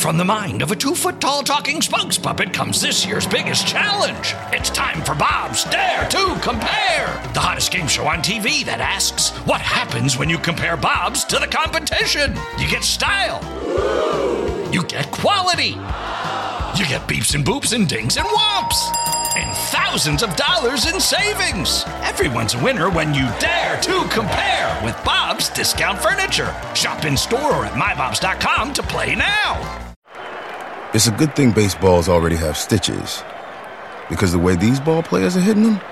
from the mind of a 2-foot-tall talking spokes puppet comes this year's biggest challenge. It's time for Bob's Dare to Compare, the hottest game show on TV that asks, what happens when you compare Bobs to the competition? You get style. You get quality. You get beeps and boops and dings and whomps. And thousands of dollars in savings. Everyone's a winner when you dare to compare with Bob's Discount Furniture. Shop in store or at mybobs.com to play now. It's a good thing baseballs already have stitches, because the way these ball players are hitting them,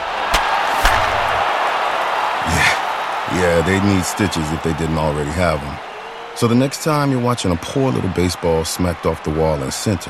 yeah, they'd need stitches if they didn't already have them. So the next time you're watching a poor little baseball smacked off the wall in center,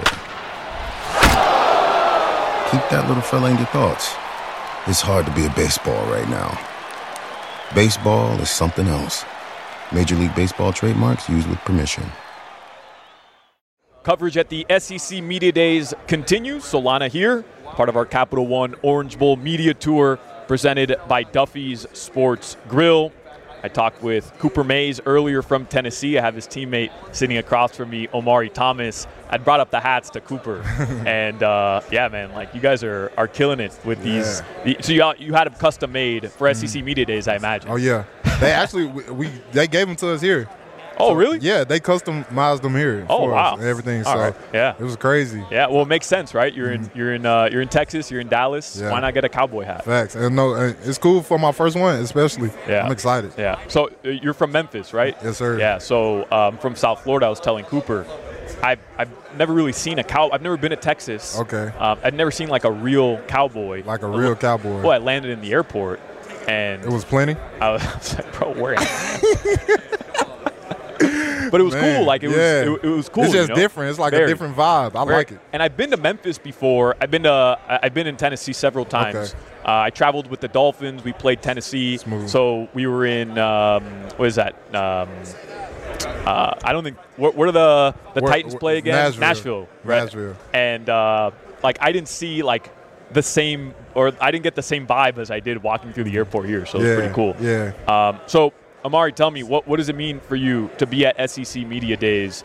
keep that little fella in your thoughts. It's hard to be a baseball right now. Baseball is something else. Major League Baseball trademarks used with permission. Coverage at the SEC Media Days continues. Solana here, part of our Capital One Orange Bowl Media Tour presented by Duffy's Sports Grill. I talked with Cooper Mays earlier from Tennessee. I have his teammate sitting across from me, Omari Thomas. I brought up the hats to Cooper. And, yeah, man, like you guys are killing it with these. So you had them custom made for SEC Media Days, I imagine. Oh, yeah. They actually, they gave them to us here. Oh, really? Yeah, they customized them here. Oh, for wow. us and everything. All so right. Yeah. It was crazy. Yeah, well, it makes sense, right? You're in Texas, you're in Dallas. Yeah. Why not get a cowboy hat? Facts. And no, it's cool for my first one, especially. Yeah. I'm excited. Yeah. So you're from Memphis, right? Yes, sir. Yeah. So from South Florida, I was telling Cooper, I've never really seen a cow. I've never been to Texas. Okay. I've never seen like a real cowboy. Like a real cowboy. Well, I landed in the airport, and it was plenty. I was like, bro, where am I? But it was cool. Like it was cool. It's just different. It's like a different vibe. I like it. And I've been to Memphis before. I've been in Tennessee several times. Okay. I traveled with the Dolphins. We played Tennessee. Smooth. So we were in what is that? I don't think. What are the Titans play again? Nashville. Right? Nashville. And like I didn't see like the same, or I didn't get the same vibe as I did walking through the airport here. So it's pretty cool. Yeah. So Omari, tell me, what does it mean for you to be at SEC Media Days?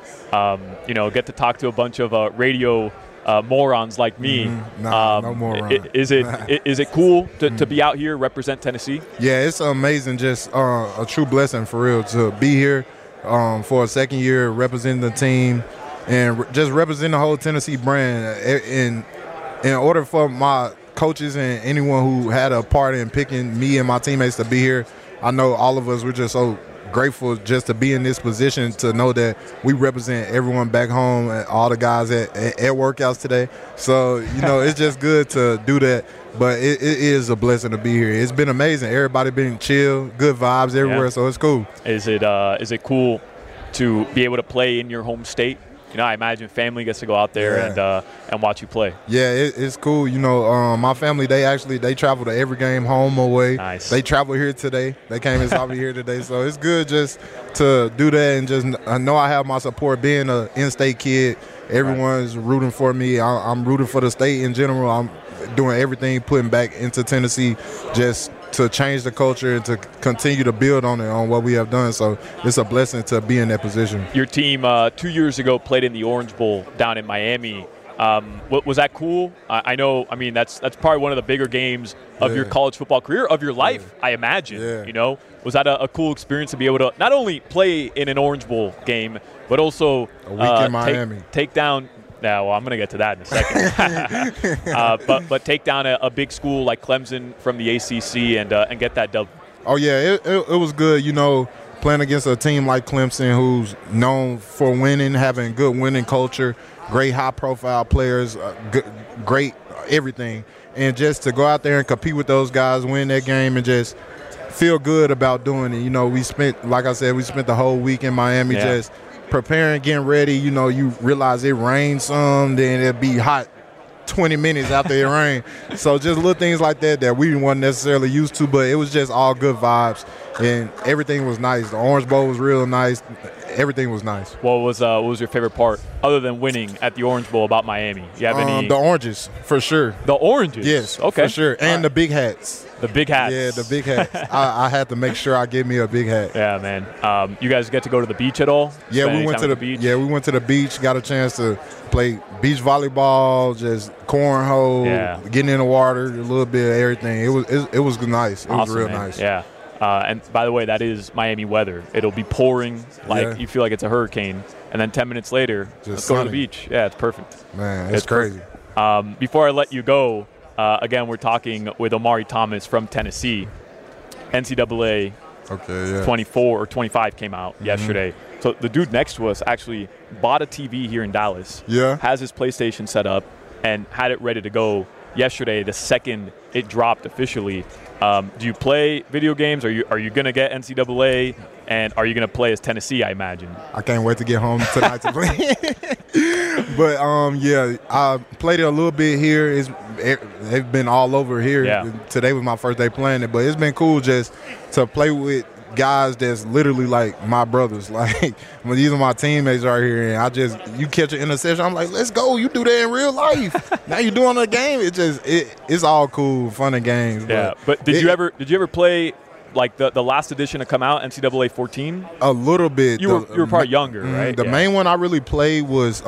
Get to talk to a bunch of radio morons like me. No moron. Is it cool to be out here, represent Tennessee? Yeah, it's amazing, just a true blessing for real to be here for a second year representing the team and just representing the whole Tennessee brand. In order for my coaches and anyone who had a part in picking me and my teammates to be here, I know all of us, we're just so grateful just to be in this position, to know that we represent everyone back home and all the guys at workouts today. So, it's just good to do that. But it is a blessing to be here. It's been amazing. Everybody been chill, good vibes everywhere, so it's cool. Is it cool to be able to play in your home state? I imagine family gets to go out there and watch you play. Yeah, it's cool. My family, they travel to every game, home or away. Nice. They travel here today. They came and saw me here today. So it's good just to do that and just I know I have my support. Being an in-state kid, everyone's rooting for me. I'm rooting for the state in general. I'm doing everything, putting back into Tennessee just to change the culture and to continue to build on it, on what we have done. So it's a blessing to be in that position. Your team 2 years ago played in the Orange Bowl down in Miami. Was that cool? I know. I mean, that's probably one of the bigger games of your college football career, of your life, I imagine. Yeah. Was that a cool experience to be able to not only play in an Orange Bowl game, but also a week in Miami, take down. Now, well, I'm going to get to that in a second. But take down a big school like Clemson from the ACC and get that dub. Oh yeah, it was good. Playing against a team like Clemson, who's known for winning, having good winning culture, great high-profile players, great everything, and just to go out there and compete with those guys, win that game, and just feel good about doing it. We spent, like I said, the whole week in Miami just preparing, getting ready. You realize it rained some, then it'll be hot 20 minutes after it rained. So just little things like that we weren't necessarily used to, but it was just all good vibes, and everything was nice. The Orange Bowl was real nice. everything was nice. What was your favorite part, other than winning at the Orange Bowl, about Miami? You have any? The oranges, for sure. The oranges? Yes, okay. for sure. And the big hats. The big hats. Yeah, the big hats. I had to make sure I get me a big hat. Yeah, man. You guys get to go to the beach at all? Yeah, we went to the beach. Yeah, we went to the beach. Got a chance to play beach volleyball, just cornhole, getting in the water, a little bit of everything. It was nice. It was real nice. Yeah. And by the way, that is Miami weather. It'll be pouring, you feel like it's a hurricane, and then 10 minutes later, let's go to the beach. Yeah, it's perfect. Man, it's crazy. Before I let you go, again, we're talking with Omari Thomas from Tennessee. NCAA 24 or 25 came out yesterday. So the dude next to us actually bought a TV here in Dallas. Yeah. Has his PlayStation set up and had it ready to go yesterday, the second it dropped officially. Do you play video games? Are you going to get NCAA? And are you going to play as Tennessee, I imagine? I can't wait to get home tonight to play. But, I played it a little bit here. It's been all over here. Yeah. Today was my first day playing it. But it's been cool just to play with guys that's literally like my brothers. Like, these are my teammates right here. And you catch an interception, I'm like, let's go. You do that in real life. Now you're doing a game. It's all cool, fun and games. Yeah. But did you ever play like the last edition to come out, NCAA 14? A little bit. You were probably younger, right? The main one I really played was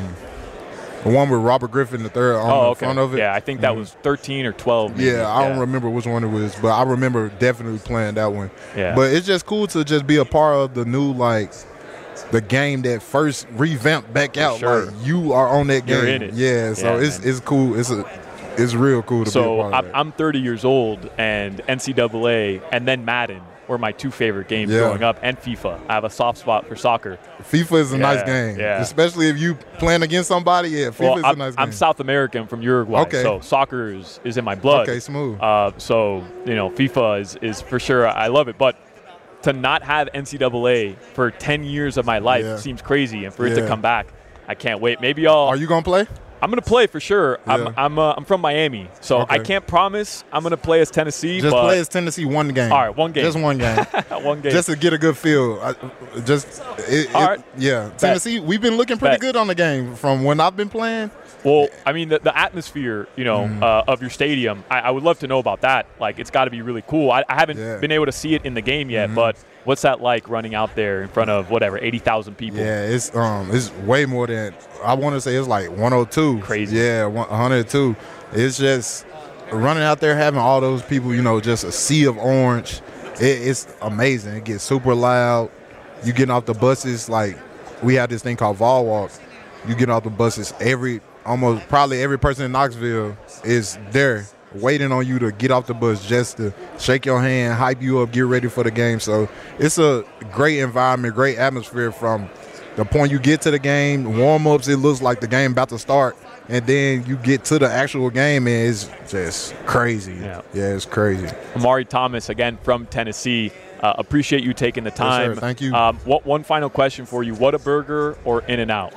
the one with Robert Griffin III on the front of it. Yeah, I think that was 13 or 12. Maybe. Yeah, I don't remember which one it was, but I remember definitely playing that one. Yeah. But it's just cool to just be a part of the new, the game that first revamped back out. Sure. Like, you are on that game. You're in it. Yeah, so it's cool. It's real cool to be a part of that. I'm 30 years old, and NCAA and then Madden were my two favorite games growing up, and FIFA. I have a soft spot for soccer. FIFA is a nice game, especially if you playing against somebody. Yeah, FIFA is a nice game. I'm South American from Uruguay, so soccer is in my blood. Okay, smooth. So FIFA is for sure. I love it, but to not have NCAA for 10 years of my life seems crazy, and for it to come back, I can't wait. Maybe Are you gonna play? I'm going to play for sure. Yeah. I'm from Miami, so I can't promise I'm going to play as Tennessee. Just play as Tennessee one game. All right, one game. Just one game. One game. Just to get a good feel. All right. Yeah. Tennessee, we've been looking pretty good on the game from when I've been playing. Well, I mean, the atmosphere, of your stadium, I would love to know about that. Like, it's got to be really cool. I haven't been able to see it in the game yet, but what's that like running out there in front of 80,000 people? Yeah, it's way more than I want to say. It's like 102. Crazy. Yeah, 102. It's just running out there having all those people. Just a sea of orange. It's amazing. It gets super loud. You getting off the buses, like we had this thing called Vol Walk. You get off the buses, probably every person in Knoxville is there waiting on you to get off the bus just to shake your hand, hype you up, get ready for the game. So it's a great environment, great atmosphere from the point you get to the game, warm-ups, it looks like the game about to start, and then you get to the actual game, and it's just crazy. Yeah, it's crazy. Omari Thomas, again, from Tennessee. Appreciate you taking the time. Yes, sir. Thank you. One final question for you. Whataburger or In-N-Out?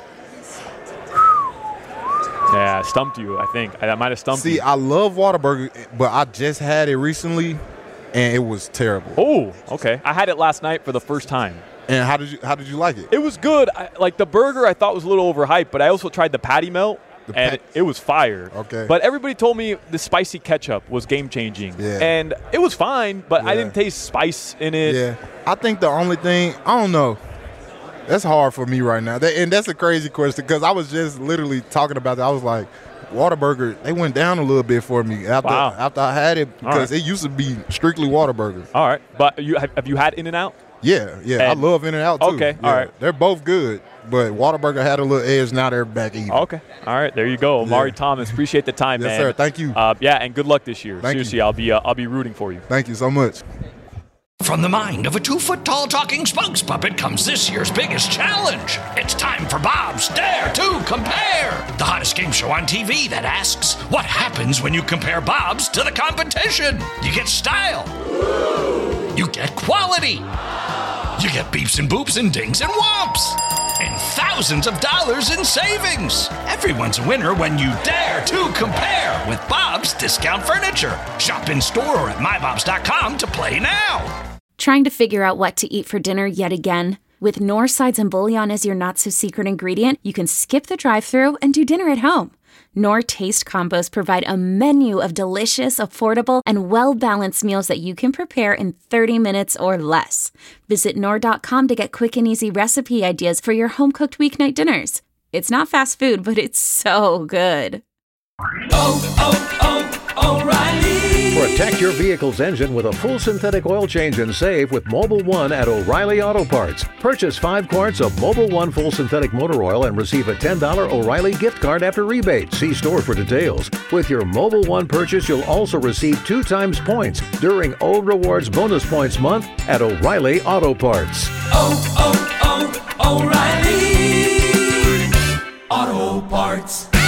Yeah, I stumped you, I think. I might have stumped you. See, I love Whataburger, but I just had it recently, and it was terrible. Oh, okay. I had it last night for the first time. And how did you like it? It was good. The burger I thought was a little overhyped, but I also tried the patty melt, and it was fire. Okay. But everybody told me the spicy ketchup was game-changing. Yeah. And it was fine, but I didn't taste spice in it. Yeah. I think the only thing, I don't know. That's hard for me right now. And that's a crazy question because I was just literally talking about that. I was like, Whataburger, they went down a little bit for me after I had it because it used to be strictly Whataburger. All right. But have you had In-N-Out? Yeah. I love In-N-Out too. Okay, yeah. All right. They're both good, but Whataburger had a little edge. Now they're back even. Okay. All right. There you go. Omari Thomas, appreciate the time, man. Yes, sir. Thank you. And good luck this year. Thank Seriously, you. I'll be rooting for you. Thank you so much. From the mind of a 2-foot-tall talking spokes puppet comes this year's biggest challenge. It's time for Bob's Dare to Compare, the hottest game show on TV that asks, what happens when you compare Bob's to the competition? You get style. You get quality. You get beeps and boops and dings and whomps. And thousands of dollars in savings. Everyone's a winner when you dare to compare with Bob's Discount Furniture. Shop in store or at mybobs.com to play now. Trying to figure out what to eat for dinner yet again? With Knorr sides and bouillon as your not-so-secret ingredient, you can skip the drive-thru and do dinner at home. Knorr Taste Combos provide a menu of delicious, affordable, and well-balanced meals that you can prepare in 30 minutes or less. Visit Knorr.com to get quick and easy recipe ideas for your home-cooked weeknight dinners. It's not fast food, but it's so good. O'Reilly. Protect your vehicle's engine with a full synthetic oil change and save with Mobil 1 at O'Reilly Auto Parts. Purchase 5 quarts of Mobil 1 full synthetic motor oil and receive a $10 O'Reilly gift card after rebate. See store for details. With your Mobil 1 purchase, you'll also receive 2 times points during O Rewards Bonus Points Month at O'Reilly Auto Parts. O'Reilly Auto Parts.